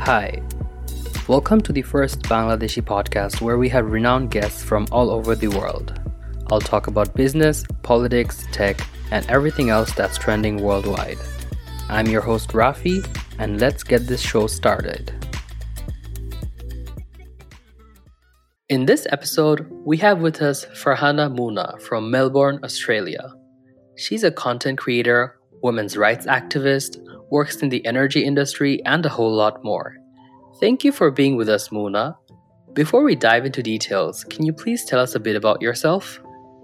Hi, welcome to the first Bangladeshi podcast where we have renowned guests from all over the world. I'll talk about business, politics, tech, and everything else that's trending worldwide. I'm your host Rafi, and let's get this show started. In this episode, we have with us Farhana Muna from Melbourne, Australia. She's a content creator, women's rights activist, works in the energy industry, and a whole lot more. Thank you for being with us, Muna. Before we dive into details, can you please tell us a bit about yourself?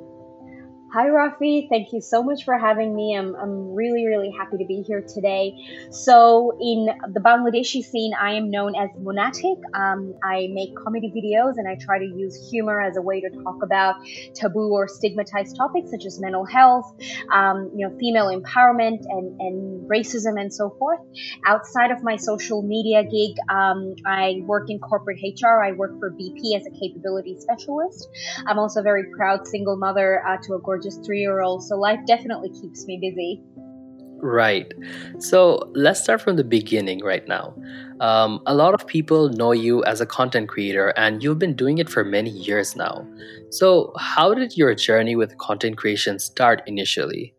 Hi, Rafi. Thank you so much for having me. I'm really happy to be here today. So in the Bangladeshi scene, I am known as Munatic. I make comedy videos and I try to use humor as a way to talk about taboo or stigmatized topics such as mental health, female empowerment and racism and so forth. Outside of my social media gig, I work in corporate HR. I work for BP as a capability specialist. I'm also a very proud single mother to a gorgeous 3-year-old, so life definitely keeps me busy. Right. So let's start from the beginning right now. A lot of people know you as a content creator, and you've been doing it for many years now. So how did your journey with content creation start initially?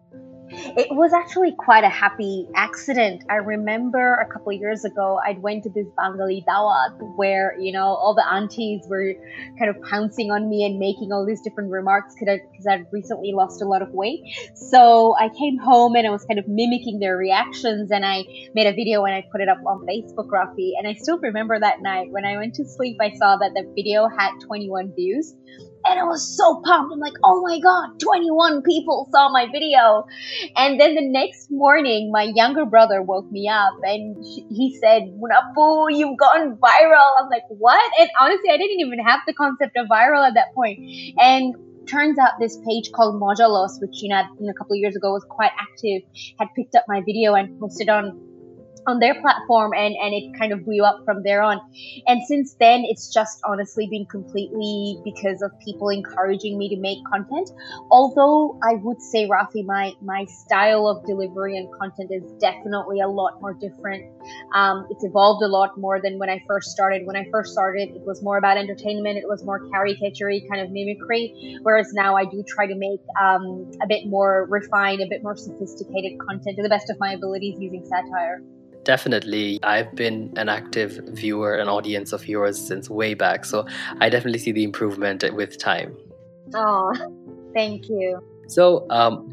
It was actually quite a happy accident. I remember a couple of years ago, I went to this Bengali dawat where, all the aunties were kind of pouncing on me and making all these different remarks because I'd recently lost a lot of weight. So I came home and I was kind of mimicking their reactions, and I made a video and I put it up on Facebook, Rafi. And I still remember that night when I went to sleep, I saw that the video had 21 views. And I was so pumped. I'm like, oh my God, 21 people saw my video. And then the next morning, my younger brother woke me up and he said, Munapu, you've gone viral. I'm like, what? And honestly, I didn't even have the concept of viral at that point. And turns out this page called Mojalos, which, a couple of years ago was quite active, had picked up my video and posted on their platform, and it kind of blew up from there on. And since then, it's just honestly been completely because of people encouraging me to make content. Although I would say, Rafi, my style of delivery and content is definitely a lot more different. It's evolved a lot more than when I first started. When I first started, it was more about entertainment. It was more caricature-y kind of mimicry. Whereas now I do try to make a bit more refined, a bit more sophisticated content to the best of my abilities using satire. Definitely. I've been an active viewer and audience of yours since way back, so I definitely see the improvement with time. Oh, thank you. So,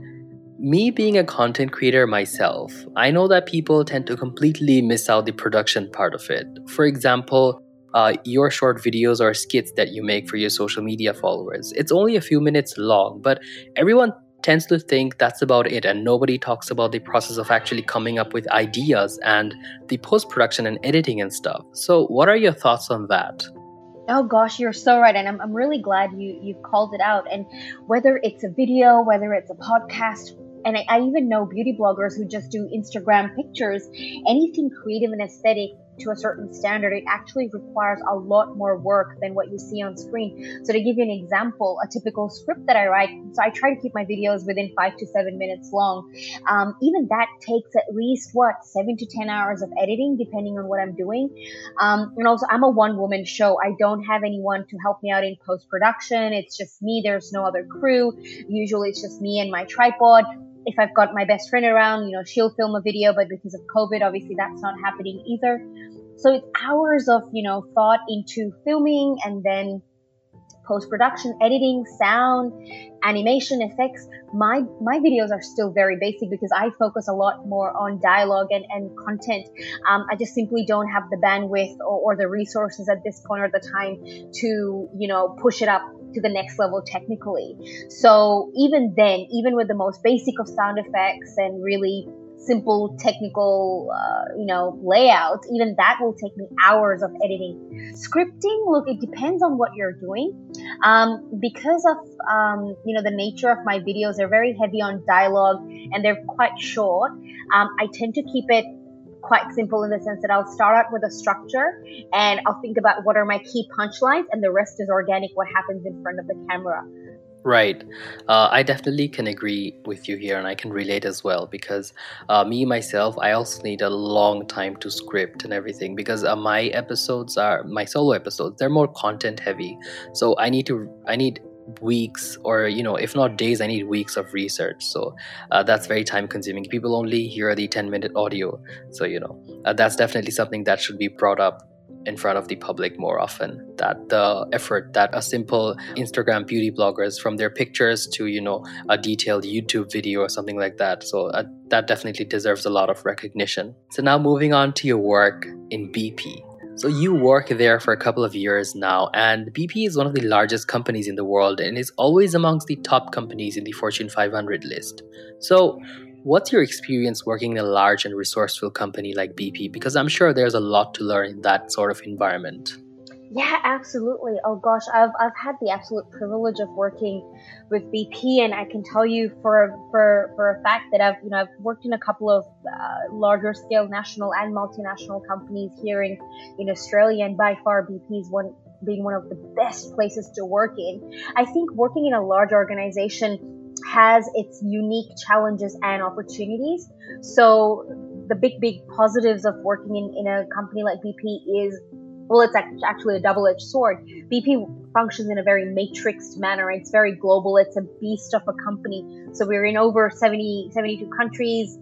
me being a content creator myself, I know that people tend to completely miss out the production part of it. For example, your short videos or skits that you make for your social media followers. It's only a few minutes long, but everyone tends to think that's about it, and nobody talks about the process of actually coming up with ideas and the post-production and editing and stuff. So what are your thoughts on that? Oh gosh, you're so right, and I'm really glad you've called it out. And whether it's a video, whether it's a podcast, and I even know beauty bloggers who just do Instagram pictures, anything creative and aesthetic to a certain standard, it actually requires a lot more work than what you see on screen. So to give you an example, a typical script that I write, so I try to keep my videos within 5 to 7 minutes long. Even that takes at least 7 to 10 hours of editing, depending on what I'm doing. And also, I'm a one-woman show. I don't have anyone to help me out in post-production. It's just me. There's no other crew. Usually it's just me and my tripod. If I've got my best friend around, she'll film a video, but because of COVID, obviously that's not happening either. So it's hours of, thought into filming, and then post-production, editing, sound, animation, effects. My videos are still very basic because I focus a lot more on dialogue and content. I just simply don't have the bandwidth or the resources at this point or the time to, push it up to the next level technically. So even then, even with the most basic of sound effects and really simple technical, layouts, even that will take me hours of editing. Scripting, look, it depends on what you're doing. Because of, the nature of my videos, they're very heavy on dialogue and they're quite short. I tend to keep it quite simple in the sense that I'll start out with a structure and I'll think about what are my key punchlines, and the rest is organic, what happens in front of the camera. Right. I definitely can agree with you here, and I can relate as well because me myself, I also need a long time to script and everything because my solo episodes, they're more content heavy. So I need weeks, or if not days, I need weeks of research. So that's very time consuming. People only hear the 10-minute audio. So that's definitely something that should be brought up in front of the public more often, that the effort that a simple Instagram beauty bloggers, from their pictures to a detailed YouTube video or something like that. So that definitely deserves a lot of recognition. So now moving on to your work in BP. So you work there for a couple of years now, and BP is one of the largest companies in the world and is always amongst the top companies in the Fortune 500 list. So what's your experience working in a large and resourceful company like BP? Because I'm sure there's a lot to learn in that sort of environment. Yeah, absolutely. Oh gosh, I've had the absolute privilege of working with BP, and I can tell you for a fact that I've worked in a couple of larger scale national and multinational companies here in Australia, and by far BP is being one of the best places to work in. I think working in a large organization has its unique challenges and opportunities. So the big positives of working in a company like BP is, well, it's actually a double-edged sword. BP functions in a very matrixed manner. It's very global. It's a beast of a company. So we're in over 72 countries.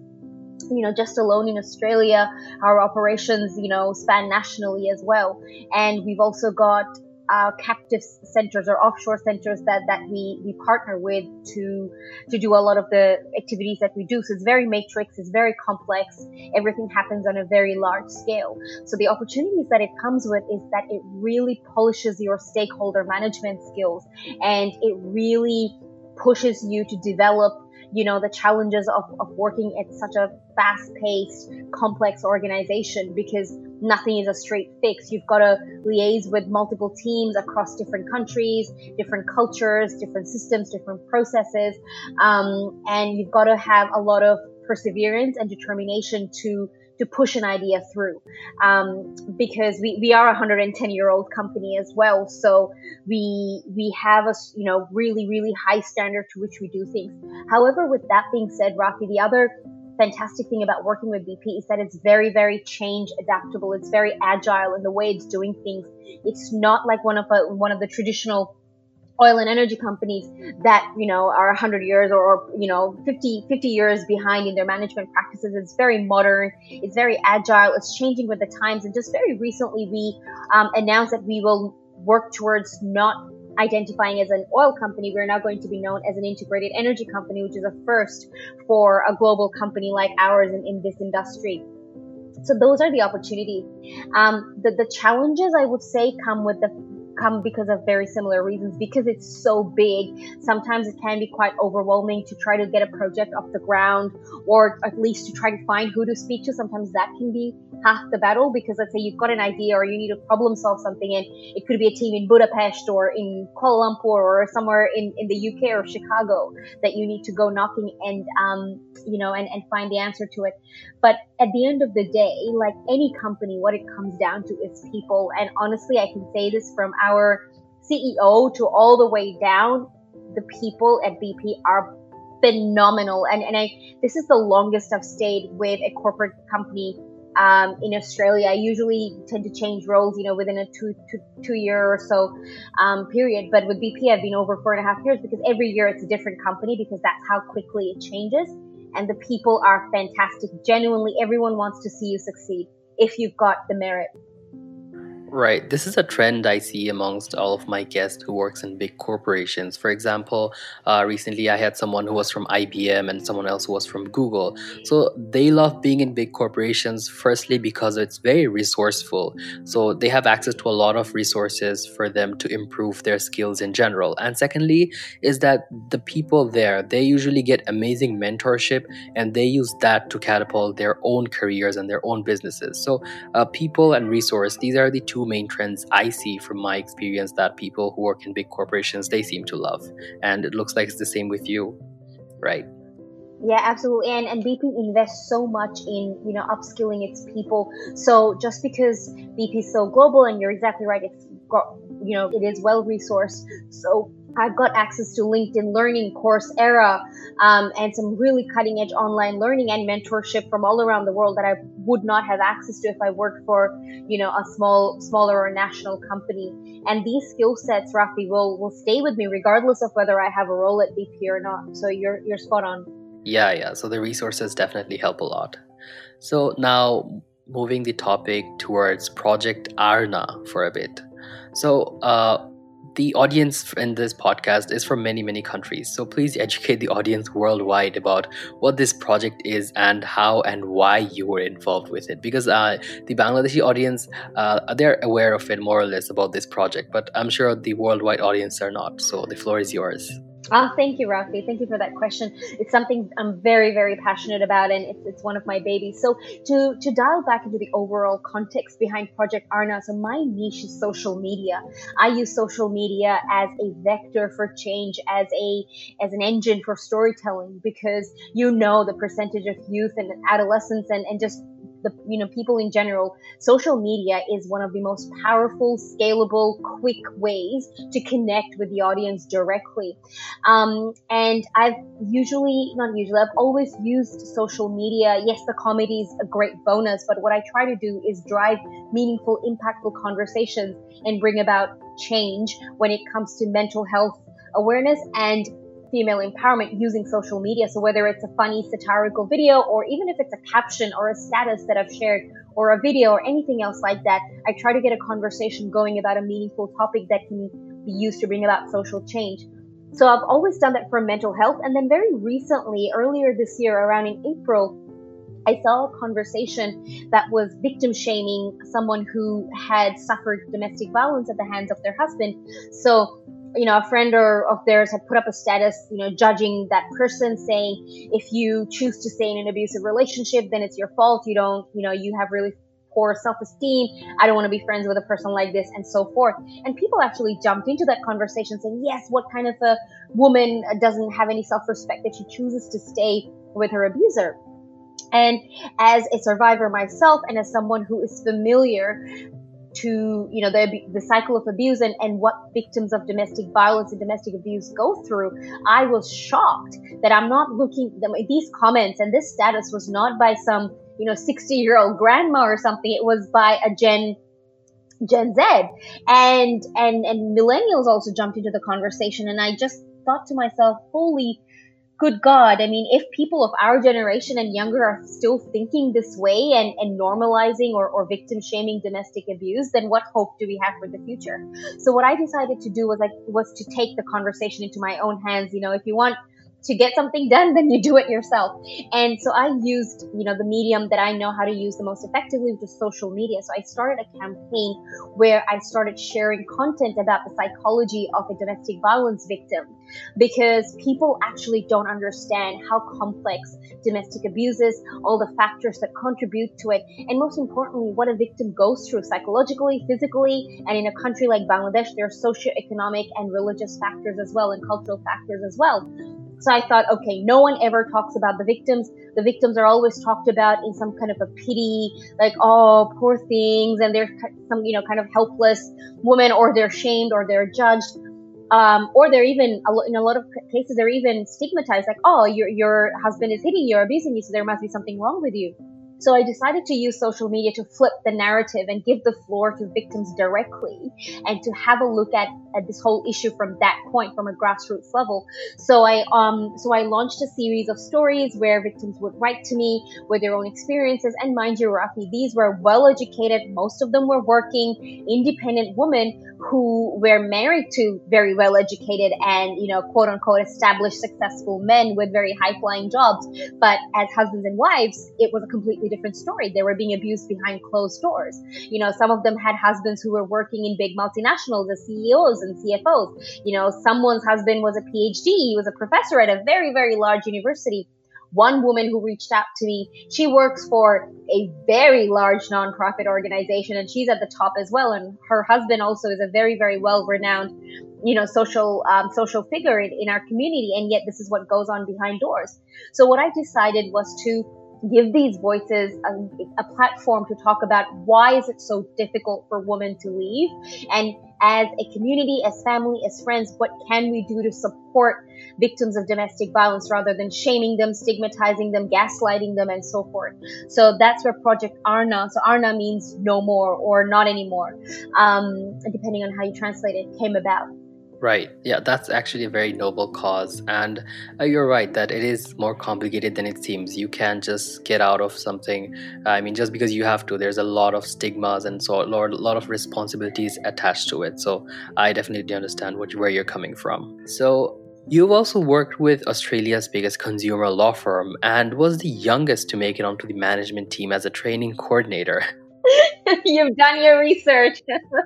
Just alone in Australia, our operations, span nationally as well. And we've also got captive centers or offshore centers that we partner with to do a lot of the activities that we do. So it's very matrix, it's very complex. Everything happens on a very large scale. So the opportunities that it comes with is that it really polishes your stakeholder management skills, and it really pushes you to develop the challenges of working at such a fast-paced, complex organization, because nothing is a straight fix. You've got to liaise with multiple teams across different countries, different cultures, different systems, different processes, and you've got to have a lot of perseverance and determination to push an idea through, because we are a 110-year-old company as well. So we have a really high standard to which we do things. However, with that being said, Rafi, the other fantastic thing about working with BP is that it's very change adaptable. It's very agile in the way it's doing things. It's not like one of the traditional oil and energy companies that are 100 years or 50 years behind in their management practices. It's very modern, it's very agile, it's changing with the times. And just very recently we announced that we will work towards not identifying as an oil company. We're now going to be known as an integrated energy company, which is a first for a global company like ours in this industry. So those are the opportunities. The challenges, I would say, come because of very similar reasons. Because it's so big, sometimes it can be quite overwhelming to try to get a project off the ground, or at least to try to find who to speak to. Sometimes that can be half the battle, because let's say you've got an idea or you need to problem solve something, and it could be a team in Budapest or in Kuala Lumpur or somewhere in the UK or Chicago that you need to go knocking and and find the answer to it. But at the end of the day, like any company, what it comes down to is people. And honestly, I can say this from our CEO to all the way down, the people at BP are phenomenal. And this is the longest I've stayed with a corporate company in Australia. I usually tend to change roles, within a two year or so period. But with BP, I've been over 4.5 years, because every year it's a different company, because that's how quickly it changes. And the people are fantastic. Genuinely, everyone wants to see you succeed if you've got the merit. Right. This is a trend I see amongst all of my guests who works in big corporations. For example, recently I had someone who was from IBM and someone else who was from Google. So they love being in big corporations, firstly because it's very resourceful. So they have access to a lot of resources for them to improve their skills in general. And secondly is that the people there, they usually get amazing mentorship, and they use that to catapult their own careers and their own businesses. So people and resource, these are the two main trends I see from my experience that people who work in big corporations, they seem to love. And it looks like it's the same with you, right? Yeah, absolutely. And BP invests so much in, upskilling its people. So just because BP is so global, and you're exactly right, it's got, it is well resourced. So I've got access to LinkedIn Learning, Coursera, and some really cutting edge online learning and mentorship from all around the world that I would not have access to if I worked for, a smaller or national company. And these skill sets, Rafi, will stay with me regardless of whether I have a role at BP or not. So you're spot on. Yeah. So the resources definitely help a lot. So now moving the topic towards Project Arna for a bit. So the audience in this podcast is from many, many countries. So please educate the audience worldwide about what this project is and how and why you were involved with it. Because the Bangladeshi audience, they're aware of it more or less about this project, but I'm sure the worldwide audience are not. So the floor is yours. Thank you, Rafi. Thank you for that question. It's something I'm very, very passionate about, and it's one of my babies. So to dial back into the overall context behind Project Arna, so my niche is social media. I use social media as a vector for change, as an engine for storytelling, because the percentage of youth and adolescents and just the people in general. Social media is one of the most powerful, scalable, quick ways to connect with the audience directly. And I've always used social media. Yes, the comedy is a great bonus, but what I try to do is drive meaningful, impactful conversations and bring about change when it comes to mental health awareness and female empowerment using social media. So whether it's a funny satirical video, or even if it's a caption or a status that I've shared, or a video or anything else like that, I try to get a conversation going about a meaningful topic that can be used to bring about social change. So I've always done that for mental health. And then very recently, earlier this year, around in April, I saw a conversation that was victim shaming someone who had suffered domestic violence at the hands of their husband. So a friend of theirs had put up a status, judging that person, saying, if you choose to stay in an abusive relationship, then it's your fault. You have really poor self-esteem. I don't want to be friends with a person like this, and so forth. And people actually jumped into that conversation saying, yes, what kind of a woman doesn't have any self-respect that she chooses to stay with her abuser? And as a survivor myself, and as someone who is familiar to the cycle of abuse and what victims of domestic violence and domestic abuse go through, I was shocked that I'm not looking. These comments and this status was not by some 60-year-old grandma or something. It was by a Gen Z, and millennials also jumped into the conversation. And I just thought to myself, holy good God, I mean, if people of our generation and younger are still thinking this way and normalizing or victim shaming domestic abuse, then what hope do we have for the future? So what I decided to do was to take the conversation into my own hands. If you want to get something done, then you do it yourself. And so I used, the medium that I know how to use the most effectively, which is social media. So I started a campaign where I started sharing content about the psychology of a domestic violence victim, because people actually don't understand how complex domestic abuse is, all the factors that contribute to it, and most importantly, what a victim goes through psychologically, physically, and in a country like Bangladesh, there are socioeconomic and religious factors as well, and cultural factors as well. So I thought, okay, no one ever talks about the victims. The victims are always talked about in some kind of a pity, like, oh, poor things, and they're some, kind of helpless woman, or they're shamed, or they're judged, or they're even, in a lot of cases, they're even stigmatized, like, oh, your husband is hitting you or abusing you, so there must be something wrong with you. So I decided to use social media to flip the narrative and give the floor to victims directly, and to have a look at this whole issue from that point, from a grassroots level. So I launched a series of stories where victims would write to me with their own experiences. And mind you, Rafi, these were well-educated. Most of them were working, independent women who were married to very well-educated and, quote unquote, established, successful men with very high-flying jobs. But as husbands and wives, it was a completely different story. They were being abused behind closed doors. Some of them had husbands who were working in big multinationals as CEOs and CFOs. Someone's husband was a PhD. He was a professor at a very, very large university. One woman who reached out to me, she works for a very large nonprofit organization, and she's at the top as well. And her husband also is a very, very well-renowned, social figure in our community. And yet this is what goes on behind doors. So what I decided was to give these voices a platform to talk about why is it so difficult for women to leave, and as a community, as family, as friends, what can we do to support victims of domestic violence rather than shaming them, stigmatizing them, gaslighting them, and so forth. So that's where Project Arna, so Arna means no more or not anymore, depending on how you translate it, came about. Right. Yeah, that's actually a very noble cause. And you're right that it is more complicated than it seems. You can't just get out of something. I mean, just because you have to, there's a lot of stigmas and so a lot of responsibilities attached to it. So I definitely understand where you're coming from. So you've also worked with Australia's biggest consumer law firm and was the youngest to make it onto the management team as a training coordinator. You've done your research.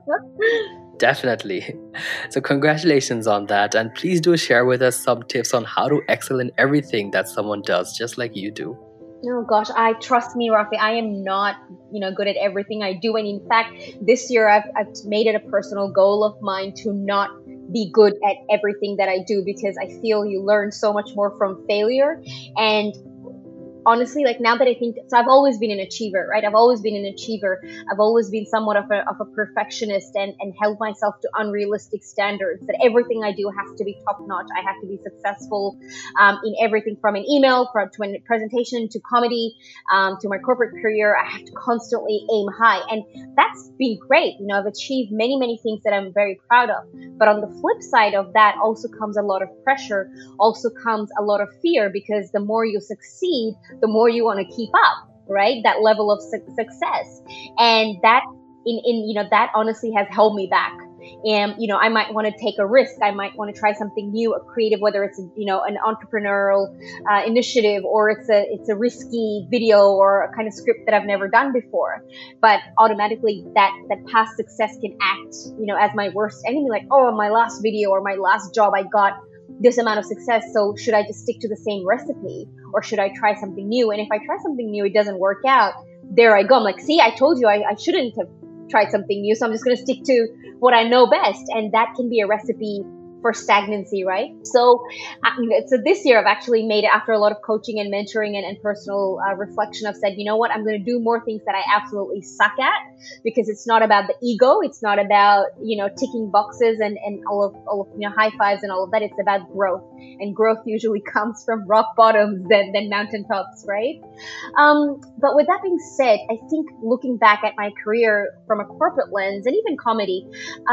Definitely. So congratulations on that. And please do share with us some tips on how to excel in everything that someone does, just like you do. Oh gosh, trust me, Rafi, I am not, good at everything I do. And in fact, this year I've made it a personal goal of mine to not be good at everything that I do, because I feel you learn so much more from failure. And honestly, like now that I think, so I've always been an achiever, right? I've always been an achiever. I've always been somewhat of a perfectionist and held myself to unrealistic standards that everything I do has to be top notch. I have to be successful in everything from an email to a presentation to comedy to my corporate career. I have to constantly aim high. And that's been great. I've achieved many, many things that I'm very proud of. But on the flip side of that also comes a lot of pressure, also comes a lot of fear, because the more you succeed, the more you want to keep up, right? That level of success. And that that honestly has held me back. And, I might want to take a risk. I might want to try something new, a creative, whether it's, an entrepreneurial initiative, or it's a risky video or a kind of script that I've never done before. But automatically that past success can act, as my worst enemy, like, oh, my last video or my last job, I got this amount of success. So should I just stick to the same recipe, or should I try something new? And if I try something new, it doesn't work out. There I go. I'm like, see, I told you I shouldn't have tried something new. So I'm just going to stick to what I know best. And that can be a recipe for stagnancy, right? So this year I've actually made it, after a lot of coaching and mentoring and personal reflection. I've said, you know what, I'm going to do more things that I absolutely suck at, because it's not about the ego. It's not about, ticking boxes and all of high fives and all of that. It's about growth, and growth usually comes from rock bottoms than mountaintops, right? But with that being said, I think looking back at my career from a corporate lens and even comedy,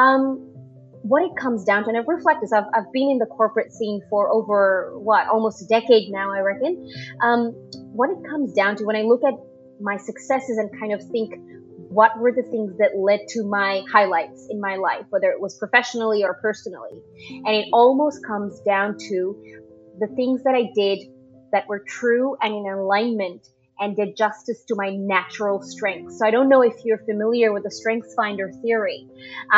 what it comes down to, and I've reflected, I've been in the corporate scene for over, almost a decade now, I reckon. What it comes down to, when I look at my successes and kind of think, what were the things that led to my highlights in my life, whether it was professionally or personally? And it almost comes down to the things that I did that were true and in alignment and did justice to my natural strengths. So I don't know if you're familiar with the StrengthsFinder theory.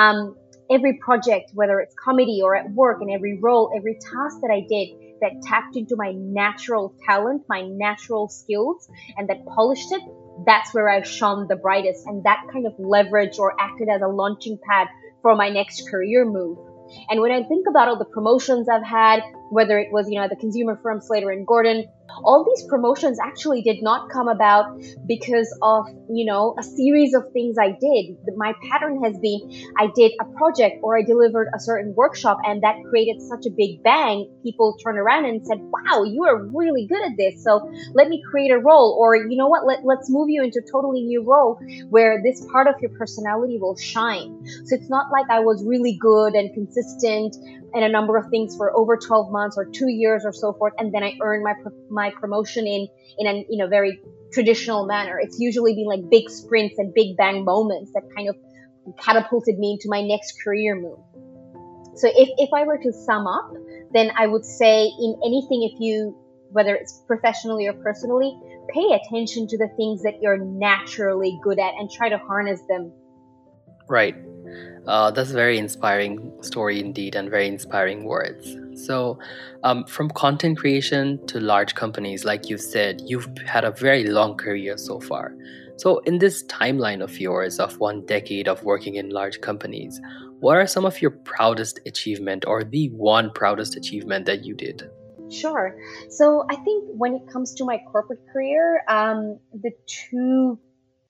Every project, whether it's comedy or at work, and every role, every task that I did that tapped into my natural talent, my natural skills, and that polished it, that's where I shone the brightest. And that kind of leverage or acted as a launching pad for my next career move. And when I think about all the promotions I've had, whether it was, the consumer firm Slater and Gordon, all these promotions actually did not come about because of, a series of things I did. My pattern has been, I did a project or I delivered a certain workshop, and that created such a big bang. People turned around and said, wow, you are really good at this. So let me create a role, or you know what, let's move you into a totally new role where this part of your personality will shine. So it's not like I was really good and consistent in a number of things for over 12 months or 2 years or so forth, and then I earned my promotion in a very traditional manner. It's usually been like big sprints and big bang moments that kind of catapulted me into my next career move. So if I were to sum up, then I would say, in anything, whether it's professionally or personally, pay attention to the things that you're naturally good at and try to harness them. Right. That's a very inspiring story indeed, and very inspiring words. So from content creation to large companies, like you said, you've had a very long career so far. So in this timeline of yours of 1 decade of working in large companies, what are some of your proudest achievement, or the one proudest achievement that you did? Sure. So I think when it comes to my corporate career, the two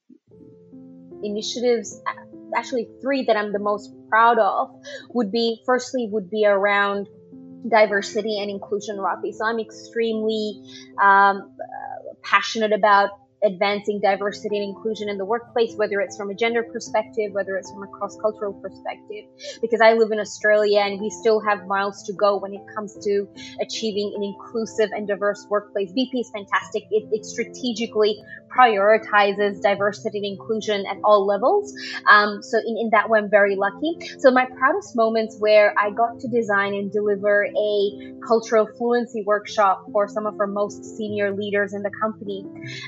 initiatives, actually three that I'm the most proud of, would be around diversity and inclusion, Rafi. So I'm extremely passionate about advancing diversity and inclusion in the workplace, whether it's from a gender perspective, whether it's from a cross-cultural perspective, because I live in Australia and we still have miles to go when it comes to achieving an inclusive and diverse workplace. BP is fantastic. It strategically prioritizes diversity and inclusion at all levels. So in that way, I'm very lucky. So my proudest moments where I got to design and deliver a cultural fluency workshop for some of our most senior leaders in the company.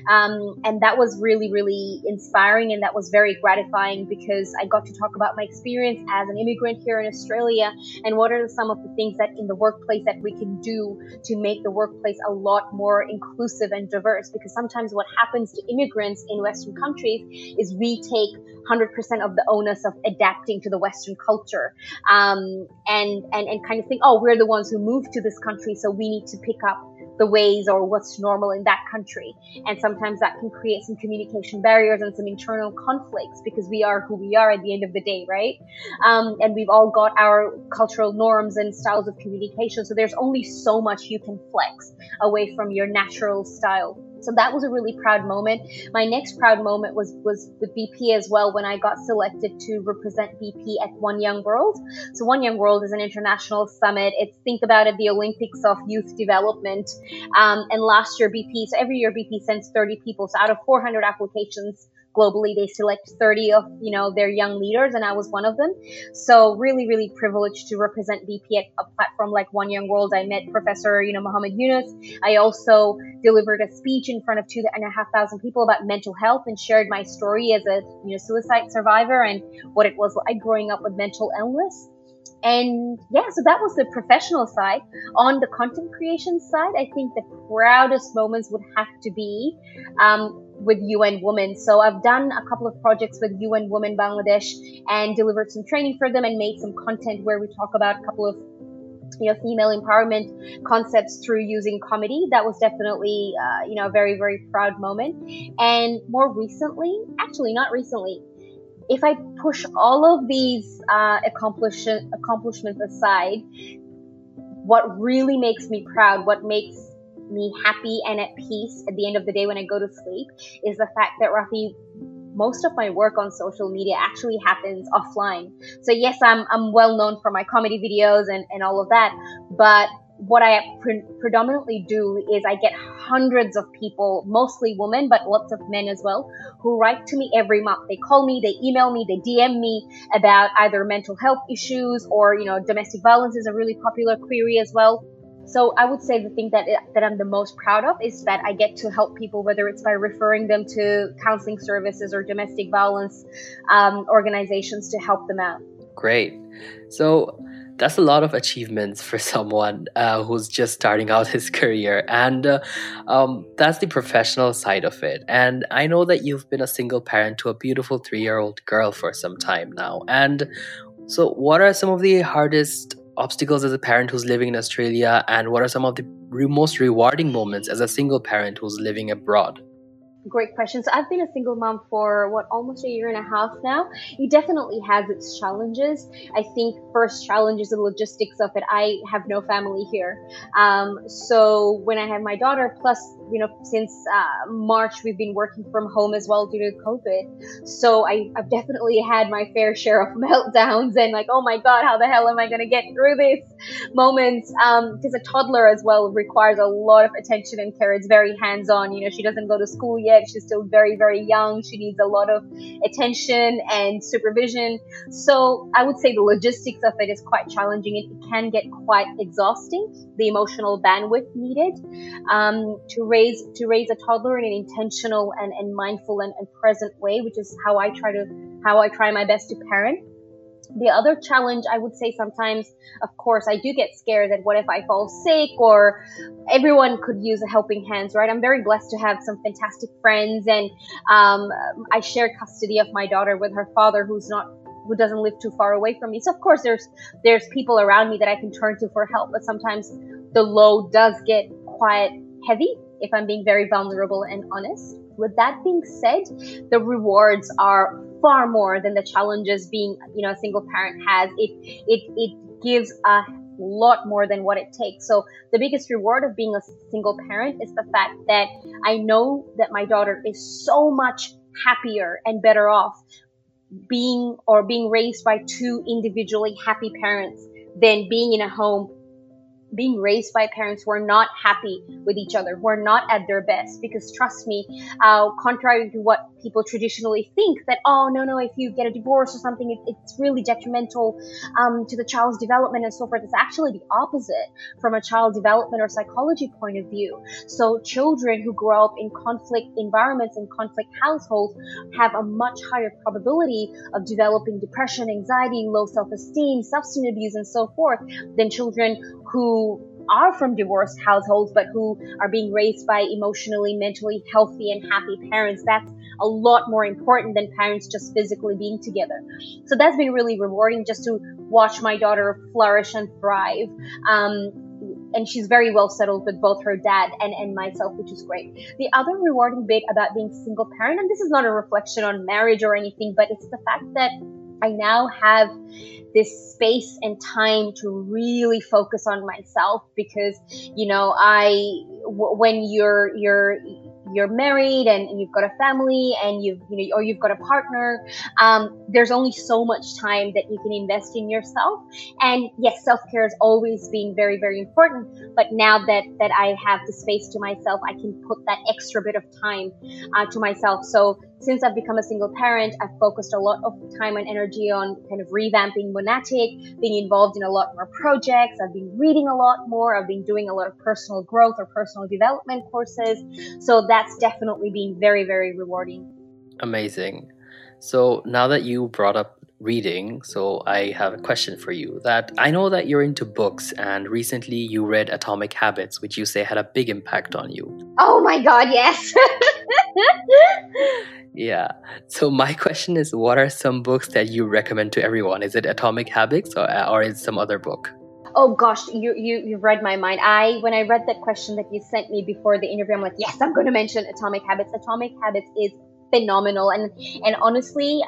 And that was really, really inspiring, and that was very gratifying because I got to talk about my experience as an immigrant here in Australia and what are some of the things that in the workplace that we can do to make the workplace a lot more inclusive and diverse. Because sometimes what happens to immigrants in Western countries is we take 100% of the onus of adapting to the Western culture, and kind of think, oh, we're the ones who moved to this country, so we need to pick up the ways or what's normal in that country. And sometimes that can create some communication barriers and some internal conflicts because we are who we are at the end of the day, right? And we've all got our cultural norms and styles of communication. So there's only so much you can flex away from your natural style. So that was a really proud moment. My next proud moment was with BP as well, when I got selected to represent BP at One Young World. So One Young World is an international summit. It's, think about it, the Olympics of youth development. And last year BP, so every year BP sends 30 people. So out of 400 applications globally, they select 30 of, their young leaders, and I was one of them. So really, really privileged to represent BP at a platform like One Young World. I met Professor, Muhammad Yunus. I also delivered a speech in front of 2,500 people about mental health and shared my story as a, suicide survivor and what it was like growing up with mental illness. And yeah, so that was the professional side. On the content creation side, I think the proudest moments would have to be with UN Women. So I've done a couple of projects with UN Women Bangladesh and delivered some training for them and made some content where we talk about a couple of female empowerment concepts through using comedy. That was definitely a very, very proud moment. And more recently, actually not recently, if I push all of these accomplishments aside, what really makes me proud, what makes me happy and at peace at the end of the day when I go to sleep, is the fact that, Rafi, most of my work on social media actually happens offline. So yes, I'm well known for my comedy videos and all of that, but what I predominantly do is I get hundreds of people, mostly women, but lots of men as well, who write to me every month. They call me, they email me, they DM me about either mental health issues or, domestic violence is a really popular query as well. So I would say the thing that I'm the most proud of is that I get to help people, whether it's by referring them to counseling services or domestic violence organizations to help them out. Great. So that's a lot of achievements for someone who's just starting out his career. And that's the professional side of it. And I know that you've been a single parent to a beautiful 3-year-old girl for some time now. And so what are some of the hardest obstacles as a parent who's living in Australia, and what are some of the most rewarding moments as a single parent who's living abroad? Great question. So I've been a single mom for almost a year and a half now. It definitely has its challenges. I think first challenge is the logistics of it. I have no family here. So when I have my daughter, plus, since March, we've been working from home as well due to COVID. So I've definitely had my fair share of meltdowns and like, oh my God, how the hell am I going to get through this moments? Because a toddler as well requires a lot of attention and care. It's very hands-on. She doesn't go to school yet. She's still very, very young. She needs a lot of attention and supervision. So I would say the logistics of it is quite challenging. It can get quite exhausting, the emotional bandwidth needed to raise a toddler in an intentional and mindful and present way, which is how I try my best to parent. The other challenge, I would say sometimes, of course, I do get scared that what if I fall sick, or everyone could use a helping hands, right? I'm very blessed to have some fantastic friends, and I share custody of my daughter with her father, who's not who doesn't live too far away from me. So of course there's people around me that I can turn to for help, but sometimes the load does get quite heavy, if I'm being very vulnerable and honest. With that being said, the rewards are far more than the challenges being, a single parent has. It gives a lot more than what it takes. So the biggest reward of being a single parent is the fact that I know that my daughter is so much happier and better off being raised by two individually happy parents than being in a home being raised by parents who are not happy with each other, who are not at their best. Because trust me, contrary to what people traditionally think, that, oh, no, if you get a divorce or something, it's really detrimental to the child's development and so forth. It's actually the opposite from a child development or psychology point of view. So children who grow up in conflict environments and conflict households have a much higher probability of developing depression, anxiety, low self-esteem, substance abuse, and so forth than children who are from divorced households but who are being raised by emotionally, mentally healthy and happy parents. That's a lot more important than parents just physically being together. So that's been really rewarding, just to watch my daughter flourish and thrive. And she's very well settled with both her dad and myself, which is great. The other rewarding bit about being a single parent, and this is not a reflection on marriage or anything, but it's the fact that I now have this space and time to really focus on myself, because, when you're married and you've got a family and you've got a partner, there's only so much time that you can invest in yourself. And yes, self-care has always been very, very important. But now that I have the space to myself, I can put that extra bit of time to myself. So since I've become a single parent, I've focused a lot of time and energy on kind of revamping Monatic, being involved in a lot more projects. I've been reading a lot more. I've been doing a lot of personal growth or personal development courses. So that's definitely been very, very rewarding. Amazing. So now that you brought up reading, so I have a question for you. That I know that you're into books, and recently you read Atomic Habits, which you say had a big impact on you. Oh my God, yes. Yeah. So my question is, what are some books that you recommend to everyone? Is it Atomic Habits or is it some other book? Oh gosh, you've read my mind. When I read that question that you sent me before the interview, I'm like, yes, I'm going to mention Atomic Habits. Atomic Habits is phenomenal, and honestly,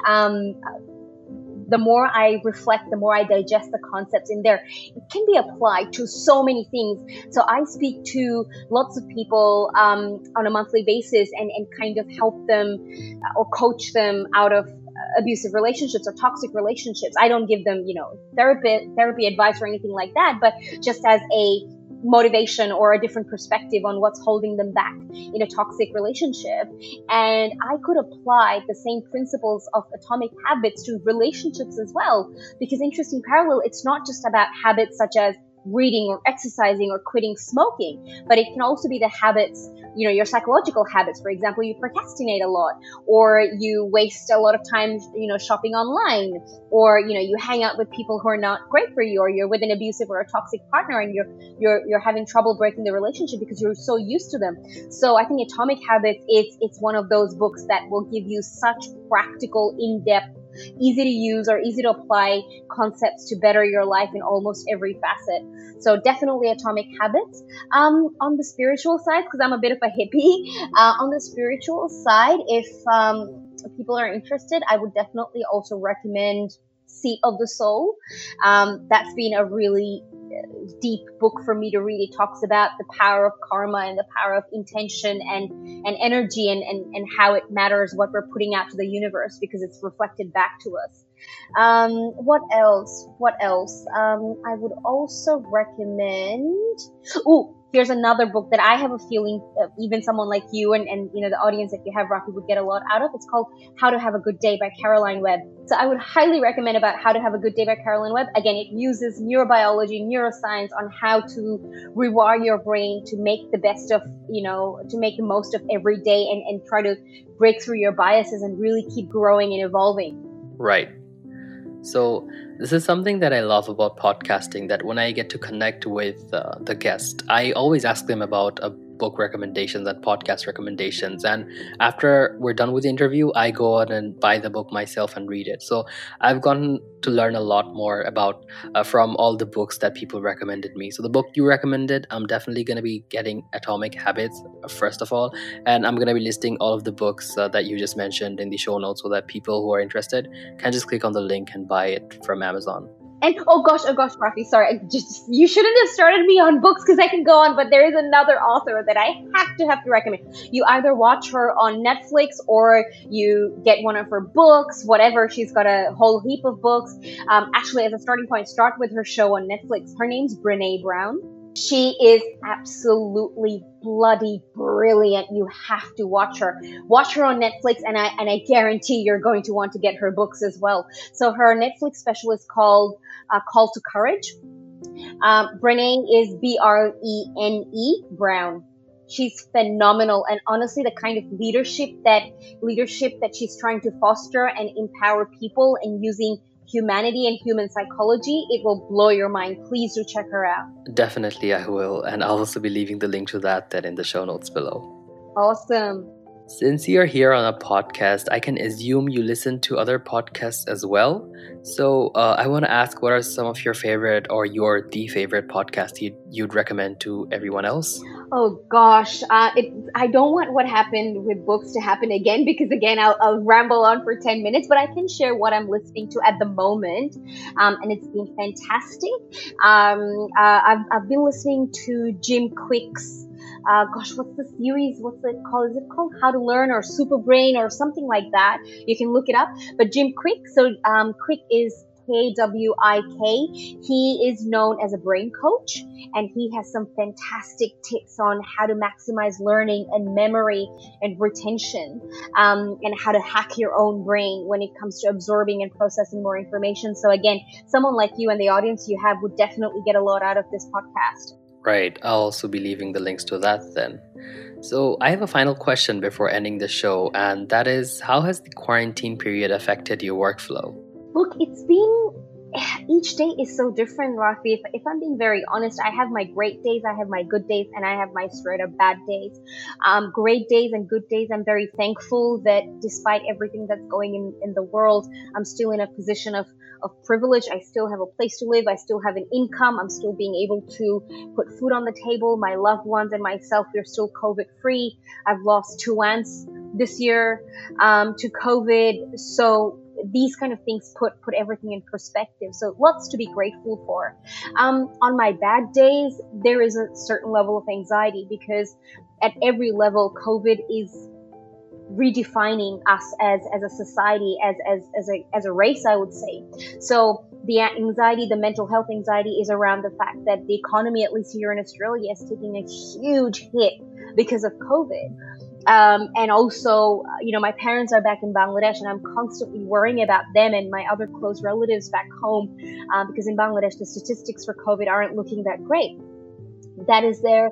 the more I reflect, the more I digest the concepts in there, it can be applied to so many things. So I speak to lots of people on a monthly basis and kind of help them or coach them out of abusive relationships or toxic relationships. I don't give them, therapy advice or anything like that, but just as a motivation or a different perspective on what's holding them back in a toxic relationship. And I could apply the same principles of Atomic Habits to relationships as well, because interesting parallel, it's not just about habits such as reading or exercising or quitting smoking, but it can also be the habits, your psychological habits. For example, you procrastinate a lot, or you waste a lot of time, shopping online, or, you hang out with people who are not great for you, or you're with an abusive or a toxic partner and you're having trouble breaking the relationship because you're so used to them. So I think Atomic Habits, it's one of those books that will give you such practical, in-depth, easy to use or easy to apply concepts to better your life in almost every facet. So definitely Atomic Habits. On the spiritual side, because I'm a bit of a hippie, on the spiritual side, if people are interested, I would definitely also recommend Seat of the Soul. That's been a really deep book for me to read. It talks about the power of karma and the power of intention and energy and how it matters what we're putting out to the universe, because it's reflected back to us. What else? I would also recommend, here's another book that I have a feeling even someone like you and the audience that you have, Rafi, would get a lot out of. It's called How to Have a Good Day by Caroline Webb. So I would highly recommend about How to Have a Good Day by Caroline Webb. Again, it uses neurobiology, neuroscience on how to rewire your brain to make the best of, to make the most of every day and try to break through your biases and really keep growing and evolving. Right. So this is something that I love about podcasting, that when I get to connect with the guest, I always ask them about book recommendations and podcast recommendations. And after we're done with the interview, I go out and buy the book myself and read it. So I've gotten to learn a lot more about from all the books that people recommended me. So the book you recommended, I'm definitely going to be getting Atomic Habits first of all, and I'm going to be listing all of the books that you just mentioned in the show notes so that people who are interested can just click on the link and buy it from Amazon. And oh gosh, Rafi, sorry, you shouldn't have started me on books because I can go on, but there is another author that I have to recommend. You either watch her on Netflix or you get one of her books, whatever. She's got a whole heap of books. Actually, as a starting point, start with her show on Netflix. Her name's Brene Brown. She is absolutely bloody brilliant. You have to watch her. Watch her on Netflix, and I guarantee you're going to want to get her books as well. So her Netflix special is called Call to Courage. Brene is Brene Brown. She's phenomenal, and honestly, the kind of leadership that she's trying to foster and empower people and using humanity and human psychology, it will blow your mind. Please do check her out. Definitely I will, and I'll also be leaving the link to that then in the show notes below. Awesome. Since you're here on a podcast, I can assume you listen to other podcasts as well. So I want to ask, what are some of your favorite or the favorite podcast you'd recommend to everyone else? Oh gosh, I don't want what happened with books to happen again, because again, I'll ramble on for 10 minutes, but I can share what I'm listening to at the moment. And it's been fantastic. I've been listening to Jim Quick's what's the series? What's it called? Is it called How to Learn or Super Brain or something like that? You can look it up. But Jim Quick, Quick is Kwik. He is known as a brain coach, and he has some fantastic tips on how to maximize learning and memory and retention, and how to hack your own brain when it comes to absorbing and processing more information. So again, someone like you and the audience you have would definitely get a lot out of this podcast. Right. I'll also be leaving the links to that then. So I have a final question before ending the show, and that is, how has the quarantine period affected your workflow? Look, each day is so different, Rafi. If I'm being very honest, I have my great days, I have my good days, and I have my straight up bad days. Great days and good days, I'm very thankful that despite everything that's going in the world, I'm still in a position of privilege. I still have a place to live. I still have an income. I'm still being able to put food on the table. My loved ones and myself, we're still COVID free. I've lost 2 aunts this year to COVID. So these kind of things put everything in perspective. So lots to be grateful for. On my bad days, there is a certain level of anxiety because at every level, COVID is redefining us as a society, as a race, I would say. So the anxiety, the mental health anxiety, is around the fact that the economy, at least here in Australia, is taking a huge hit because of COVID. And also, my parents are back in Bangladesh, and I'm constantly worrying about them and my other close relatives back home, because in Bangladesh, the statistics for COVID aren't looking that great. That is there.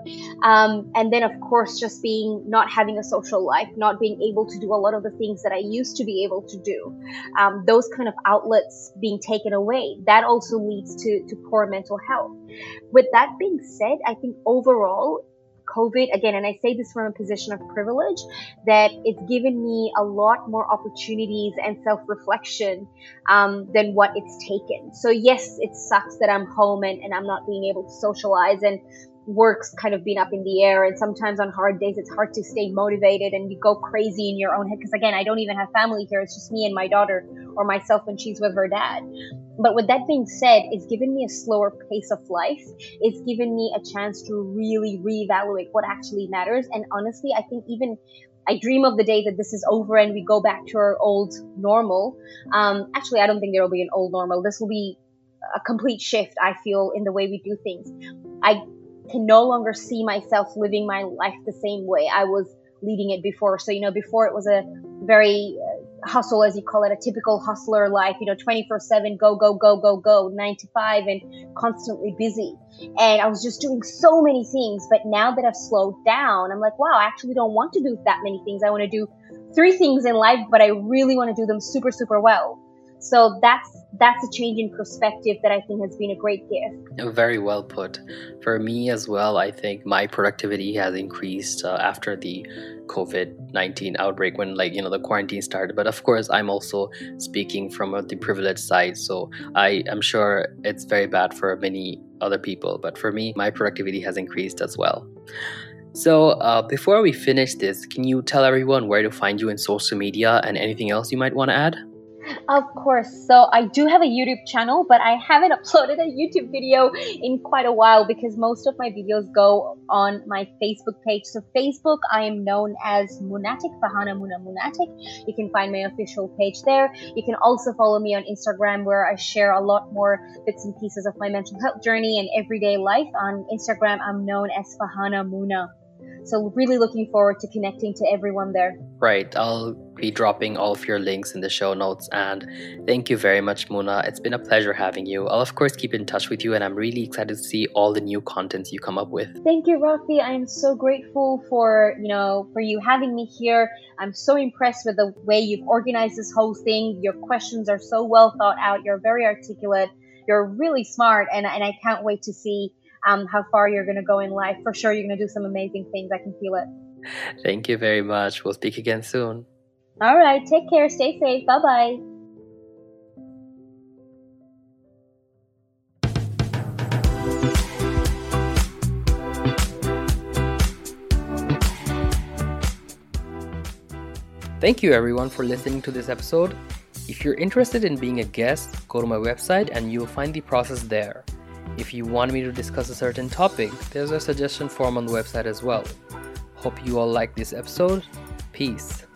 And then, of course, just not having a social life, not being able to do a lot of the things that I used to be able to do. Those kind of outlets being taken away, that also leads to poor mental health. With that being said, I think overall, COVID, again, and I say this from a position of privilege, that it's given me a lot more opportunities and self-reflection than what it's taken. So yes, it sucks that I'm home and I'm not being able to socialize, and work's kind of been up in the air, and sometimes on hard days it's hard to stay motivated and you go crazy in your own head, because again, I don't even have family here. It's just me and my daughter, or myself when she's with her dad. But with that being said, it's given me a slower pace of life. It's given me a chance to really reevaluate what actually matters. And honestly, I think even I dream of the day that this is over and we go back to our old normal. Actually, I don't think there will be an old normal. This will be a complete shift, I feel, in the way we do things. I can no longer see myself living my life the same way I was leading it before. So, before it was a very hustle, as you call it, a typical hustler life, 24/7, go, 9 to 5, and constantly busy. And I was just doing so many things. But now that I've slowed down, I'm like, wow, I actually don't want to do that many things. I want to do 3 things in life, but I really want to do them super, super well. So that's a change in perspective that I think has been a great gift. Very well put. For me as well, I think my productivity has increased after the COVID-19 outbreak when the quarantine started. But of course, I'm also speaking from the privileged side. So I am sure it's very bad for many other people. But for me, my productivity has increased as well. So before we finish this, can you tell everyone where to find you in social media and anything else you might want to add? Of course. So I do have a YouTube channel, but I haven't uploaded a YouTube video in quite a while because most of my videos go on my Facebook page. So Facebook, I am known as Munatic, Fahana Muna Munatic. You can find my official page there. You can also follow me on Instagram, where I share a lot more bits and pieces of my mental health journey and everyday life. On Instagram, I'm known as Fahana Muna. So really looking forward to connecting to everyone there. Right. I'll be dropping all of your links in the show notes. And thank you very much, Muna. It's been a pleasure having you. I'll of course keep in touch with you, and I'm really excited to see all the new contents you come up with. Thank you, Rafi. I am so grateful for you having me here. I'm so impressed with the way you've organized this whole thing. Your questions are so well thought out. You're very articulate. You're really smart, and I can't wait to see how far you're going to go in life. For sure, you're going to do some amazing things. I can feel it. Thank you very much. We'll speak again soon. All right. Take care. Stay safe. Bye-bye. Thank you everyone for listening to this episode. If you're interested in being a guest, go to my website and you'll find the process there. If you want me to discuss a certain topic, there's a suggestion form on the website as well. Hope you all like this episode. Peace.